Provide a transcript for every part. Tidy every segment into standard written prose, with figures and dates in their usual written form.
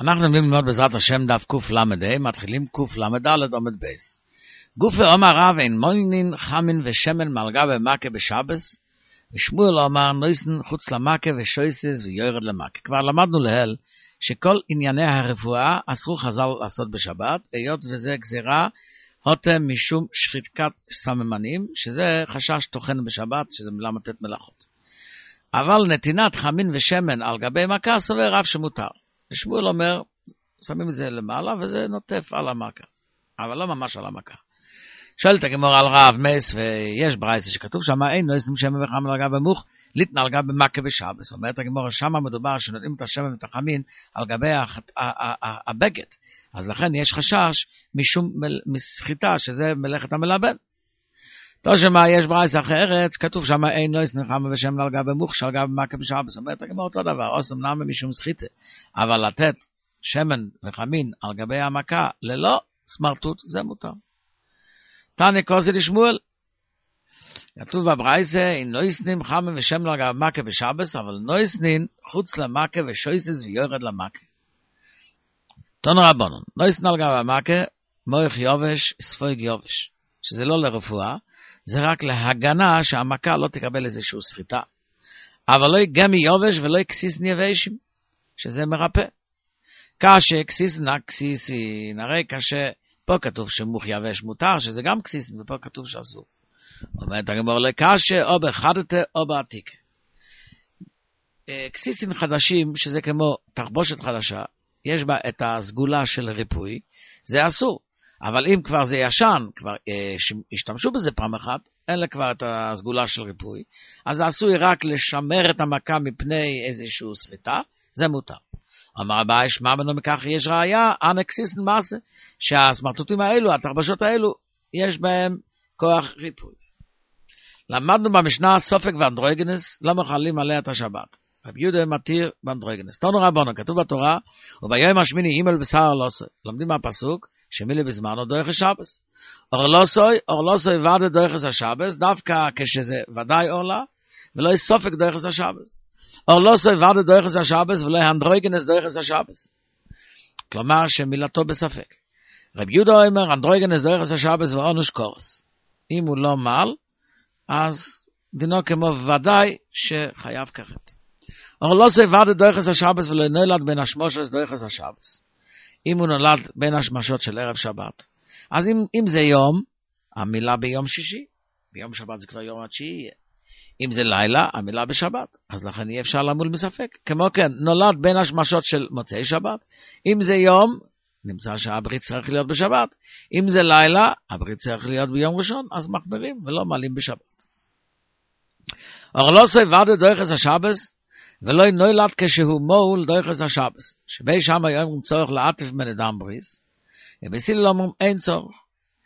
אנחנו ללמוד בעזרת השם דף קל"ה, מתחילים קל"ד עמוד בייס. גופי אומר רב אין מוינין חמין ושמן מלגה ומכה בשבס, ושמואל אומר נויסן חוץ למכה ושויסס ויורד למכה. כבר למדנו להל שכל ענייני הרפואה אסרו חז"ל לעשות בשבת, היות וזה גזירה הותם משום שחיקת סממנים, שזה חשש תוכן בשבת, שזה למתת מלאכות. אבל נתינת חמין ושמן על גבי מכה סובר רב שמותר. שמואל אומר, שמים את זה למעלה וזה נוטף על המכה, אבל לא ממש על המכה. שואלת הגמרא על רב מס, ויש ברייתא שכתוב שם אין נויסים שמן וחמין על גבי מוך ליתן על גבי מכה בשבס. אומרת הגמרא שם מדובר שנותנים את השמן ואת החמין על גבי הבגד, אז לכן יש חשש משום מסחיטה שזה מלאכת המלבן. תושמה יש ברייתא אחרת, כתוב שם אין נויס נחמה ושמן על גבי מוך שעל גבי מכה בשבס. אומרת הגמרא אותו דבר, עושים נמה משום סחיטה, אבל לתת שמן וחמין על גבי המכה ללא סמרטוט זה מותר. תניא כוסי לשמואל, כתוב בברייתא אין נויסנין חמה ושמן על גבי מכה בשבס, אבל נויסנין חוץ למכה ושויסס ויורד למכה. תנו רבנן, נויסנין על גבי המכה מוח יובש ספויג יובש, שזה לא לרפואה, זה רק להגנה שהמכה לא תקבל איזושהי סחיטה. אבל לא גמי יובש ולא כסיסן יבשים, שזה מרפא. קשה כסיסן, הרי קשה, פה כתוב שמוך יבש מותר, שזה גם כסיסן, ופה כתוב שאסור. אומרת הגמרא לא קשה, או בחדתה או בעתיקה. כסיסן חדשים, שזה כמו תחבושת חדשה, יש בה את הסגולה של ריפוי, זה אסור. אבל אם כבר זה ישן, כבר השתמשו בזה פעם אחת, אין לה כבר את הסגולה של ריפוי, אז עשוי רק לשמר את המכה מפני איזושהי סחיטה, זה מותר. אמר הבא, ישמע בנו מכך יש ראיה, אנקסיסן מעשה, שהסמרטוטים האלו, התחבשות האלו, יש בהם כוח ריפוי. למדנו במשנה סופק ואנדרוגנס, לא מחללים עליה את השבת. רבי יהודה מתיר באנדרוגנס. תנו רבנו, כתוב בתורה, וביום השמיני אימל בשר לא עושה. לומדים מהפסוק, שמילי בזמנו דויכס שבס. אורלוסוי ודא דויכס השבס, דווקא כשזה ודאי אורלה, ולא יש סופק דויכס השבס. אורלוסוי ודא דויכס השבס, ולא אנדרוגנס דויכס השבס. כלומר שמילתו בספק. רבי יהודה אומר, אנדרוגנס דויכס השבס ואונוש קורס. אם הוא לא מל, אז דינו כמו ודאי שחייב כרת. אורלוסוי ודא דויכס השבס, ולא נולד בין השמושס דויכס השבס. אם הוא נולד בין השמשות של ערב שבת. אז אם זה יום, המילה ביום שישי, ביום שבת זה כבר יום התשיעי. אם זה לילה, המילה בשבת. אז לכן אי אפשר למול מספק. כמו כן, נולד בין השמשות של מוצאי שבת. אם זה יום, נמצא שהברית צריך להיות בשבת. אם זה לילה, הברית צריך להיות ביום ראשון, אז מחברים ולא מעלים בשבת. אורלוסוי ודא דויכס השבס, ולא נולד כשהוא מול דויכס השבס, שבי שם היום צורך לעטף מנדם בריס, ובסילל אומרים אין צורך.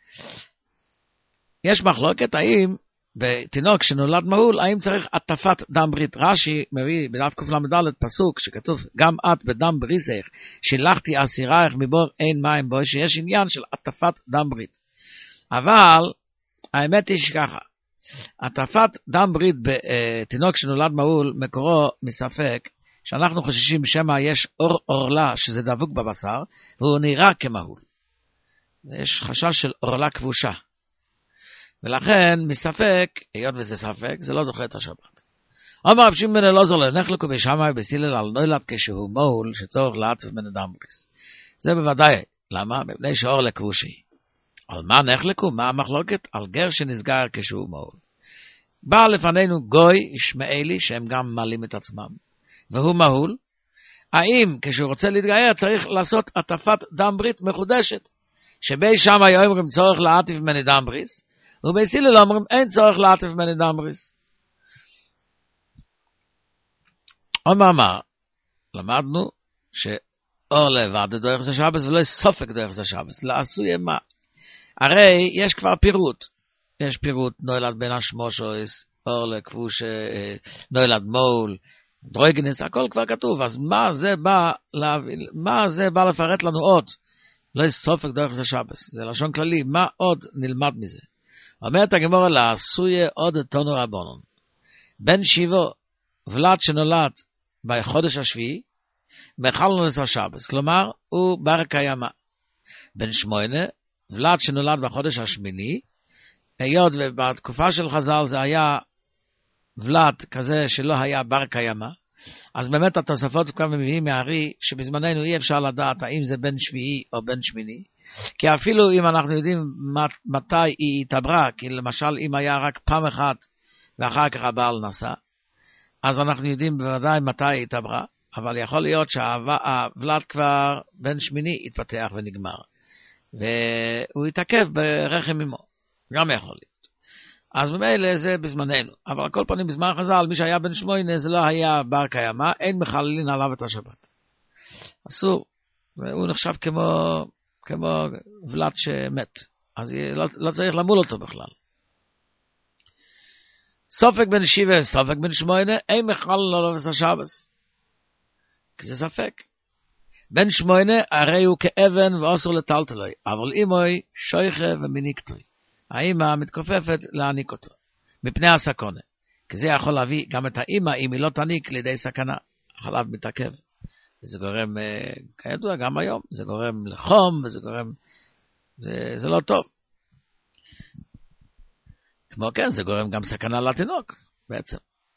יש מחלוקת האם בתינוק שנולד מהול, האם צריך עטפת דם ברית. רש"י מביא בדף קל"ד פסוק שכתוב גם את בדם בריסך, שילחתי אסירייך מבור אין מים בו, שיש עניין של עטפת דם ברית. אבל האמת היא שככה, עטפת דם ברית בתינוק שנולד מהול מקורו מספק, שאנחנו חוששים שמא יש אור אורלה שזה דבוק בבשר, והוא נראה כמהול. יש חשש של אורלה כבושה. ולכן מספק, היות וזה ספק, זה לא דוחה את השבת. אומר רב שמעון בן אלעזר לנחלקו בשמאי בסילל על נולד כשהוא מהול, שצורך לעטף מן בריס. זה בוודאי. למה? מפני שאורלה כבושי. על מה נחלקו? מה המחלוקת? על גר שנסגר כשהוא מהול. בא לפנינו גוי ישמעאלי שהם גם מעלים את עצמם, והוא מהול. האם כשהוא רוצה להתגייר צריך לעשות עטפת דם ברית מחודשת, שבי שם היום אומרים צורך לעטף ממני דם בריס, ובסילל אומרים אין צורך לעטף ממני דם בריס. אומר מה? למדנו שאור לבד דויכס השבס ולא יש סופק דויכס השבס, לעשוי מה? הרי יש כבר פירוט. יש פירוט נולד בין השמושוס, אורלה, כבוש, נולד מול, דרויגנס, הכל כבר כתוב. אז מה זה בא לפרט לנו עוד? לא יש סופק דויכס השבס, זה לשון כללי. מה עוד נלמד מזה? אומרת הגמרא לעשוי עוד תנו רבנן. בן שיבו, ולד שנולד בחודש השביעי, מחל נס השבס, כלומר, הוא בר קיימא. בן 8, ולד שנולד בחודש השמיני, היות ובתקופה של חז"ל זה היה ולד כזה שלא היה בר קיימא, אז באמת התוספות כבר מביאים מהרי שבזמננו אי אפשר לדעת האם זה בן שביעי או בן שמיני, כי אפילו אם אנחנו יודעים מתי היא התעברה, כי למשל אם היה רק פעם אחת ואחר כך הבעל נסע, אז אנחנו יודעים בוודאי מתי היא התעברה, אבל יכול להיות שהוולד כבר בן שמיני התפתח ונגמר, והוא התעכב ברחם אמו, גם יכול להיות. אז ממילא זה בזמננו, אבל על כל פנים בזמן חז"ל, מי שהיה בן 8 זה לא היה בר קיימא, אין מחללין עליו את השבת. אסור, והוא נחשב כמו ולד שמת, אז לא צריך למול אותו בכלל. סופק בן 7, סופק בן 8, אין מחללין עליו את השבת. כי זה ספק. בן 8 הרי הוא כאבן ואסור לטלטלוי, אבל אמוי שויכה ומניקתוי. האמא מתכופפת להעניק אותו, מפני הסכונה. כי זה יכול להביא גם את האמא, אם היא לא תעניק לידי סכנה, החלב מתעכב. וזה גורם, כידוע גם היום, זה גורם לחום, וזה גורם, זה לא טוב. כמו כן, זה גורם גם סכנה לתינוק, בעצם.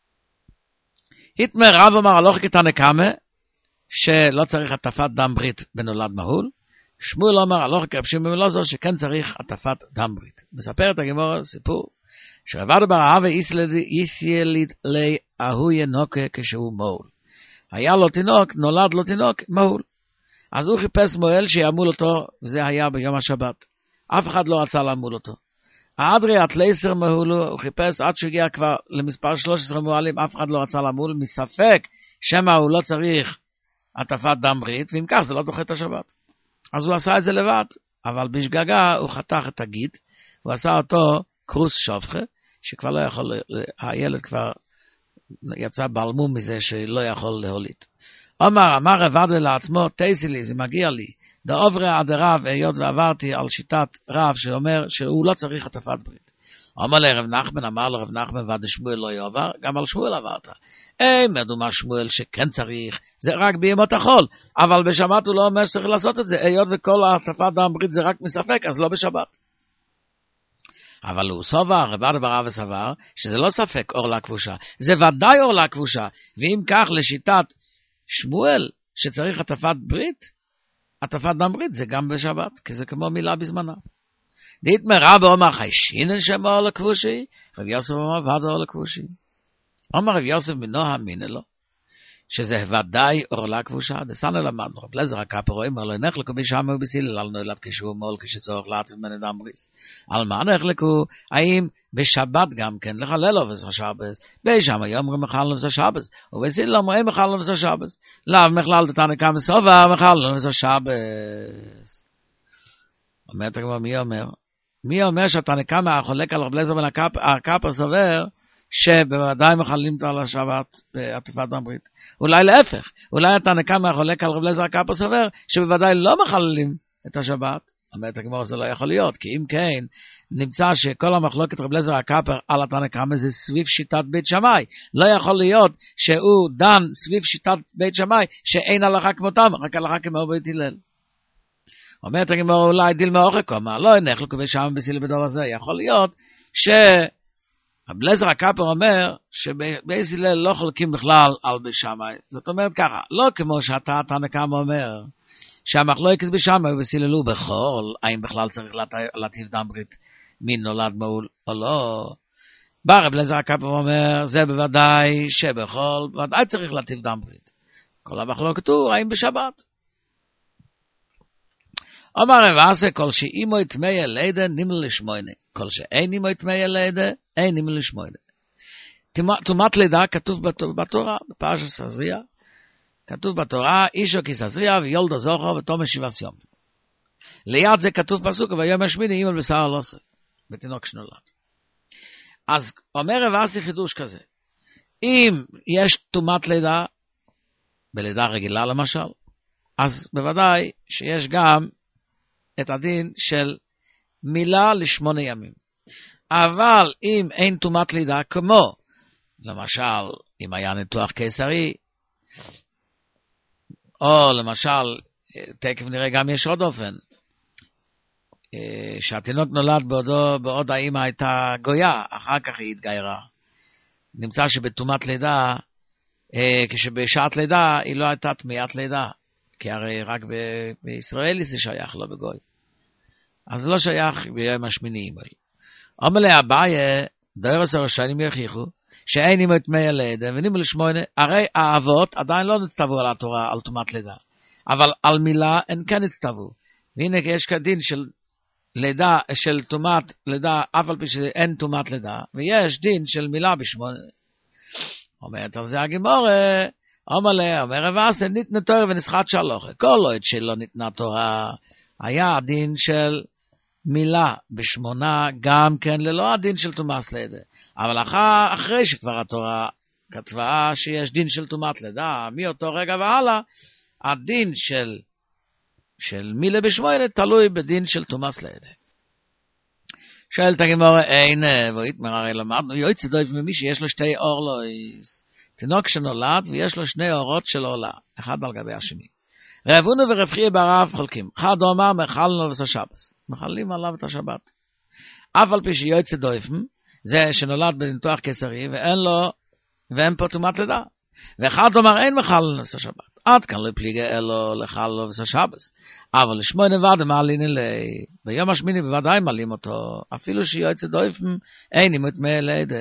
התמר רב אמר הלוך כתנא קמא, שלא צריך הטפת דם ברית בנולד מהול, שמואל אמר הלוך כרב שמעון בן אלעזר שכן צריך הטפת דם ברית. מספרת הגמרא סיפור, שרבד בר אהבה יסיליד לי ההוא ינוקה כשהוא מהול. היה לו תינוק, נולד לו תינוק מהול. אז הוא חיפש מוהל שיעמול אותו, וזה היה ביום השבת. אף אחד לא רצה לעמול אותו. האדרי התלייסר מהולו, הוא חיפש עד שהגיע כבר למספר 13 מוהלים, אף אחד לא רצה לעמול, מספק שמה הוא לא צריך הטפת דם ברית, ואם כך זה לא דוחה את השבת. אז הוא עשה את זה לבד, אבל בשגגה הוא חתך את הגיד, הוא עשה אותו קרוס שופחה, שכבר לא יכול, הילד כבר יצא בלמום מזה שלא יכול להוליד. אמר רבד לעצמו, תייסי לי, זה מגיע לי, דאוברי עד רב, היות ועברתי על שיטת רב שאומר שהוא לא צריך הטפת ברית. אמר לרב נחמן, אמר לרב נחמן, ועד שמואל לא יעבר, גם על שמואל עברת. מדומה שמואל שכן צריך, זה רק בימות החול, אבל בשבת הוא לא אומר שצריך לעשות את זה, היות וכל הטפת דם ברית זה רק מספק, אז לא בשבת. אבל הוא סובר, רבד ברב וסבר, שזה לא ספק אורלה כבושה, זה ודאי אורלה כבושה, ואם כך לשיטת שמואל, שצריך הטפת ברית, הטפת דם ברית זה גם בשבת, כי זה כמו מילה בזמנה. דית מרב אומר חיישינן שם אורלה כבושי, רב יוסף אומר ועד אורלה כבושי. אומר רב יוסף מנוה מינה לו, שזה ודאי אורלה כבושה, דסנה למדנו, רב לזר הקפר אומר לו, נחלקו בשמה ובסילל, על נולד כשהוא מול, כשצורך לעצב מן אדם בריס. על מה נחלקו? האם בשבת גם כן, לחלל לו וזה שבס, בשמה יאמרו מחל לו וזה שבס, ובסילל אומרים מחל לו וזה שבס, לאו מחלל דתנא קמא סובר, מחל לו וזה שבס. אומרת הגמרא, מי אומר? מי אומר שהתנא קמא החולק על רב לזר בן הקפר סובר, שבוודאי מחללים על השבת בעטיפת דם ברית. אולי להפך, אולי התנא קמא חולק על רב אליעזר הקפר סובר שבוודאי לא מחללים את השבת. אומרת הגמרא, זה לא יכול להיות, כי אם כן נמצא שכל המחלוקת רב אליעזר הקפר על התנא קמא זה סביב שיטת בית שמאי. לא יכול להיות שהוא דן סביב שיטת בית שמאי שאין הלכה כמותם, רק הלכה כמו בית הלל. אומרת הגמרא, אולי דילמה אוחק, אמר לא נחלקו בשמה ובסילל בדבר הזה. יכול להיות רב אליעזר הקפר אומר שבית הלל לא חולקים בכלל על בית שמאי. זאת אומרת ככה, לא כמו שאתה תנא קמא אומר שהמחלוקת בשמאי ובסיללו בחול, האם בכלל צריך להטיף דם ברית מי נולד מהול או לא. בא רב אליעזר הקפר אומר זה בוודאי שבחול בוודאי צריך להטיף דם ברית. כל המחלוקת הוא האם בשבת. אמר רב אסי, כל שאימו יטמא לידה נימל לשמונה, כל שאין אימו יטמא לידה אין נימל לשמונה. טומאת לידה כתוב בתורה, בפרשת סזריה, כתוב בתורה, אישו כסזריה ויולדו זוכר ותום 7 יום. ליד זה כתוב פסוק, ויום השמיני אימא בשר לא עושה, בתינוק שנולד. אז אומר רב אסי חידוש כזה, אם יש טומאת לידה, בלידה רגילה למשל, אז בוודאי שיש גם את הדין של מילה ל8 ימים. אבל אם אין טומאת לידה, כמו למשל אם היה ניתוח קיסרי, או למשל, תקף נראה גם יש עוד אופן, שהתינוק נולד בעוד האמא הייתה גויה, אחר כך היא התגיירה. נמצא שבתומת לידה, כשבשעת לידה היא לא הייתה תמיית לידה, כי הרי רק בישראל זה שייך, לא בגוי. אז לא שייך ביום השמיני. אומר לי אביי, דורס הראשונים יוכיחו, שאין עמו תמי לידה, ונימו לשמונה, הרי האבות עדיין לא נצטוו על התורה, על תומת לידה. אבל על מילה הן כן נצטוו. והנה יש כדין של לידה, של תומת לידה, אף על פי שאין תומת לידה, ויש דין של מילה בשמונה. אומרת על זה הגימורה, אומר רבאסה, ניתנה תורה ונסחת שלוחה. כל עוד שלא ניתנה תורה, היה הדין של מילה בשמונה, גם כן ללא הדין של תומאס לידה. אבל אחרי שכבר התורה כתבה שיש דין של תומת לידה, מאותו רגע והלאה, הדין של מילה בשמונה תלוי בדין של תומאס לידה. שואלת הגימורה, אין, ואיתמר הרי למדנו, יועץ דויף ממי שיש לו שתי אורלויס, תינוק שנולד ויש לו שני אורות של עולה, אחד על גבי השני. רבונו ורב חייא ברב חולקים, אחד אומר מחלנו לבס השבס, מחלים עליו את השבת. אף על פי שיועץ דויפם, זה שנולד בניתוח קיסרי ואין פה תומת לידה. ואחד אומר אין מחלנו לבס השבת. עד כאן לא פליגה אלו לחלנו לבס השבס. אבל לשמונה ועד מעלין אלי, ביום השמיני בוודאי מעלים אותו, אפילו שיועץ דויפם אין עמו תמי לידה.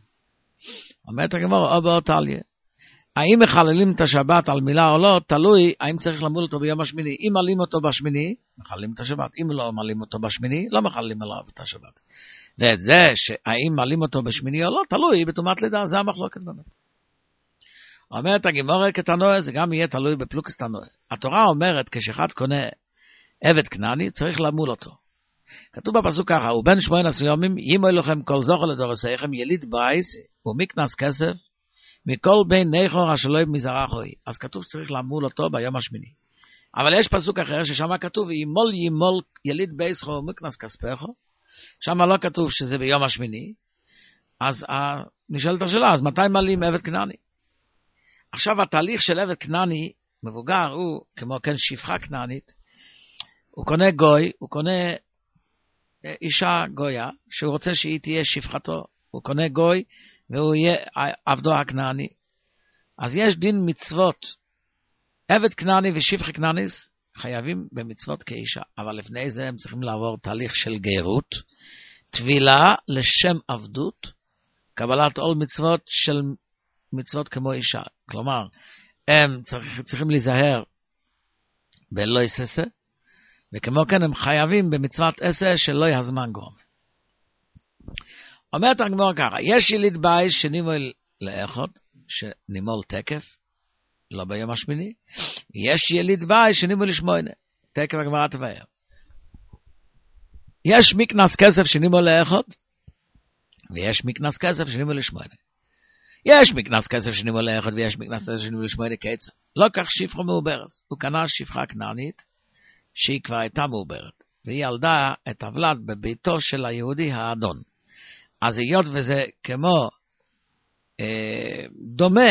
אומרת הגמרא, או באותליה. האם מחללים את השבת על מילה או לא, תלוי האם צריך למול אותו ביום השמיני. אם מעלים אותו בשמיני, מחללים את השבת. אם לא מעלים אותו בשמיני, לא מחללים עליו את השבת. ואת זה שהאם מעלים אותו בשמיני או לא, תלוי בתומת לידה, זה המחלוקת באמת. אומרת הגמרא כתנועה, זה גם יהיה תלוי בפלוקס תנועה. התורה אומרת, כשאחד קונה עבד כנעני, צריך למול אותו. כתוב בפסוק ככה, ובין 18 ימים, ימו לכם כל זוכר לדורסייכם, יליד בייס ומקנס כסף, מכל בין ניחור השלוי מזרחוי. אז כתוב שצריך למול אותו ביום השמיני. אבל יש פסוק אחר ששם כתוב, ימול יליד בייס ומקנס כספךו, שם לא כתוב שזה ביום השמיני, אז נשאלת השאלה, אז מתי מעלים עבד כנעני? עכשיו התהליך של עבד כנעני, מבוגר, הוא כמו כן שפחה כנענית, הוא קונה גוי, הוא קונה אישה גויה, שהוא רוצה שהיא תהיה שפחתו, הוא קונה גוי, והוא יהיה עבדו הכנעני. אז יש דין מצוות, עבד כנעני ושפחה כנעניס, חייבים במצוות כאישה, אבל לפני זה הם צריכים לעבור תהליך של גרות, תבילה לשם עבדות, קבלת עול מצוות של מצוות כמו אישה. כלומר, הם צריכים להיזהר בלא יססה, וכמו כן הם חייבים במצוות עשה שלא יזמן גרום. אומרת הגמרא ככה, יש יליד בית שנימול לאחות, שנימול תקף, לא ביום השמיני, יש יליד בית שנימול לשמונה, תקף הגמרא תבהר. יש מקנס כסף שנימול לאחות, ויש מקנס כסף שנימול לשמונה. יש מקנס כסף שנימול לאחות, ויש מקנס כסף שנימול לשמונה קצר. לא כך שפחה מעוברת, הוא קנה שפחה כנענית, שהיא כבר הייתה מעוברת, והיא ילדה את הוולד בביתו של היהודי האדון. אז היות וזה כמו דומה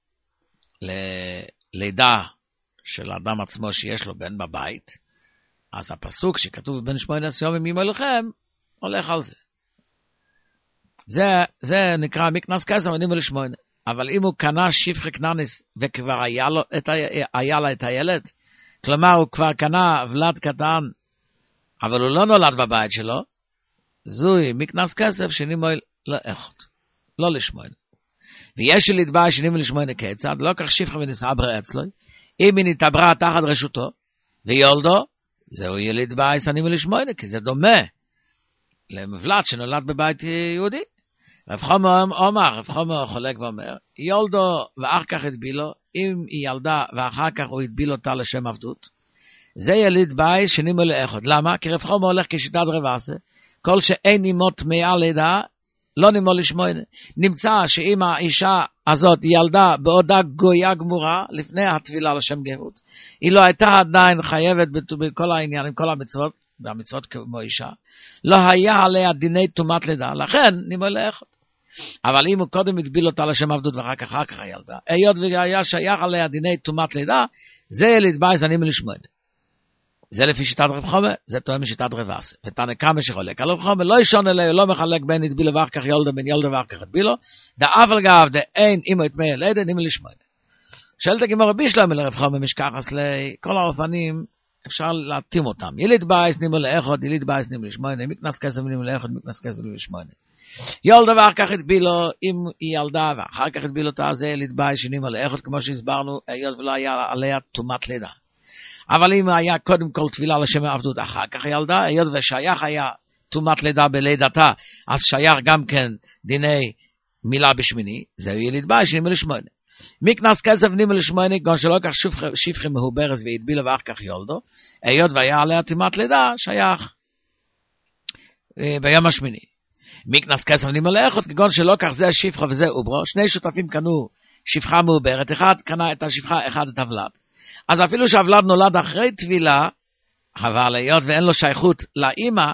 ללידה של האדם עצמו שיש לו בן בבית, אז הפסוק שכתוב בין 18 ימים ימו לכם, הולך על זה. זה נקרא מקנס כסף ונימו לשמונה. אבל אם הוא קנה שפחה כנעניס וכבר היה לה את הילד, כלומר הוא כבר קנה ולד קטן, אבל הוא לא נולד בבית שלו, זוהי מקנס כסף שנימו לאחות, לא לשמונה. ויש יליד בית שנימו לשמונה כיצד, לא כך שפחה ונסעבר אצלו, אם היא נתעברה תחת רשותו, ויולדו, זהו יליד בית שנימו לשמונה, כי זה דומה למבלט שנולד בבית יהודי. רב חומר חולק ואומר, יולדו ואחר כך הדבילו, אם היא ילדה ואחר כך הוא הדביל אותה לשם עבדות, זה יליד בית שנימו לאחות. למה? כי רב חומר הולך כשיטת רבאסה, כל שאין נימו תמיה לידה, לא נימו לשמונה. נמצא שאם האישה הזאת ילדה בעודה גויה גמורה, לפני התבילה לשם גרות, היא לא הייתה עדיין חייבת בכל העניין, עם כל המצוות, והמצוות כמו אישה, לא היה עליה דיני תומת לידה, לכן נימו לאחות. אבל אם הוא קודם הדביל אותה לשם עבדות ואחר כך הילדה, היות והיה שייך עליה דיני תומת לידה, זה יליד בייס הנימל לשמונה. זה לפי שיטת רב חומה, זה תואם משיטת רב אסי. ותנא קמא שחולק על רב חומה, לא ישון אליה, לא מחלק בין את בילו ואחר כך יולדה, בין יולדה ואחר כך את בילו, דאבל גב, דאין אימו את מי ילדה, נימל לשמונה. שואלת הגמרא רבי שלמה לרב חומה משכחס לכל האופנים, אפשר להתאים אותם. יליד בייס נימל לאחד, יליד בייס נימל לשמונה, מקנס כסף נימל לאחד, מקנס כסף נימל לשמונה. יולדה ואחר כך את בילו, אם היא ילדה ואחר כך את בילו תעזה יליד בייס שנימל לאחד, כמו שהסברנו, היות ולא היה עליה תומת לידה. אבל אם היה קודם כל תפילה לשם העבדות אחר כך ילדה, היות ושייך היה תומת לידה בלידתה, אז שייך גם כן דיני מילה בשמיני, זהו יליד בייס נימל לשמונה. מקנס כסף נימל לשמונה, גם שלא כך שפחי מהוברס והתבילה ואחר כך יולדו, היות והיה עליה תומת לידה, שייך ביום השמיני. מקנס כסף נימל לאחד, כגון שלא כך זה שפחה וזה אוברו, שני שותפים קנו שפחה מעוברת, אחד קנה את השפחה, אחד את הוולד. אז אפילו שהוולד נולד אחרי תבילה, אבל היות ואין לו שייכות לאמא,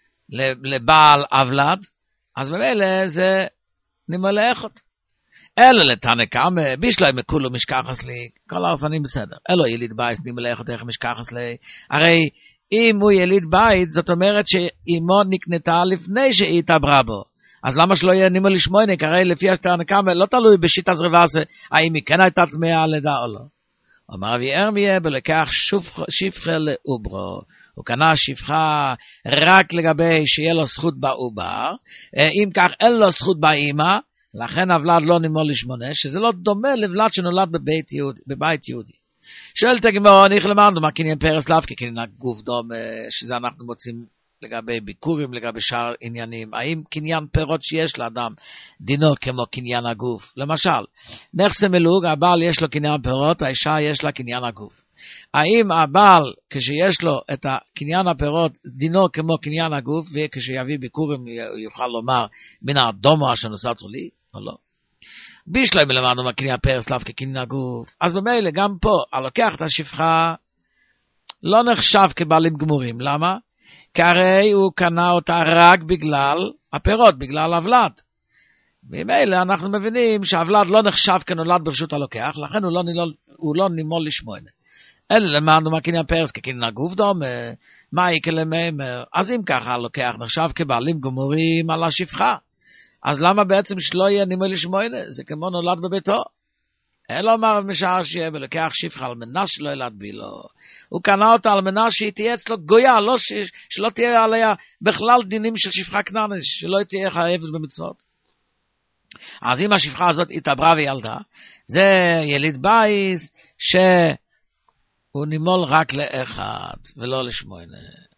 לבעל הוולד, אז במילא זה נימל לאחד. אלו לתנא קמא, בישלוי מכולו משכחס לי, כל האופנים בסדר. אלו יליד בית נימל לאחד איך משכחס לי, הרי אם הוא יליד בית, זאת אומרת שאימו נקנתה לפני שהיא התעברה בו. אז למה שלא יהיה נימל לשמונה? הרי לפי תנא קמא לא תלוי בשיטת רב אסי, האם היא כן הייתה טמאה לידה או לא. אמר רבי ירמיה בלקח שפחה לאוברו, הוא קנה שפחה רק לגבי שיהיה לו זכות בעובר, אם כך אין לו זכות באמא, לכן הוולד לא נימול לשמונה, שזה לא דומה לוולד שנולד בבית יהודי. שואלת הגמרא, אני למדנו מה קניין פרס לאו, כי קניין הגוף דומה, שזה אנחנו מוצאים לגבי ביקורים, לגבי שאר עניינים. האם קניין פירות שיש לאדם דינו כמו קניין הגוף? למשל, נכסי מלוג, הבעל יש לו קניין פירות, האישה יש לה קניין הגוף. האם הבעל, כשיש לו את קניין הפירות, דינו כמו קניין הגוף, וכשיביא ביקורים יוכל לומר, מן האדומו אשר נוסעתו לי, או לא? בישלוי מלמדנו מה קניין פרס לאו כקניין הגוף. אז במילא גם פה, הלוקח את השפחה, לא נחשב כבעלים גמורים. למה? כי הרי הוא קנה אותה רק בגלל הפירות, בגלל הוולד. ממילא אנחנו מבינים שהוולד לא נחשב כנולד ברשות הלוקח, לכן הוא לא נימול לשמונה. אלא למדנו מה קניין פרס כקניין הגוף דומה, מה יקרה למאמר. אז אם ככה הלוקח נחשב כבעלים גמורים על השפחה, אז למה בעצם שלא יהיה נימול לשמונה? זה כמו נולד בביתו. אלא אמר משער שיהיה ולקח שפחה על מנה שלא ילד בילו. הוא קנה אותה על מנה שהיא תהיה אצלו גויה, לא שלא תהיה עליה בכלל דינים של שפחה כנענית, שלא תהיה חייבת במצוות. אז אם השפחה הזאת התעברה וילדה, זה יליד בייס שהוא נימול רק לאחד ולא לשמונה.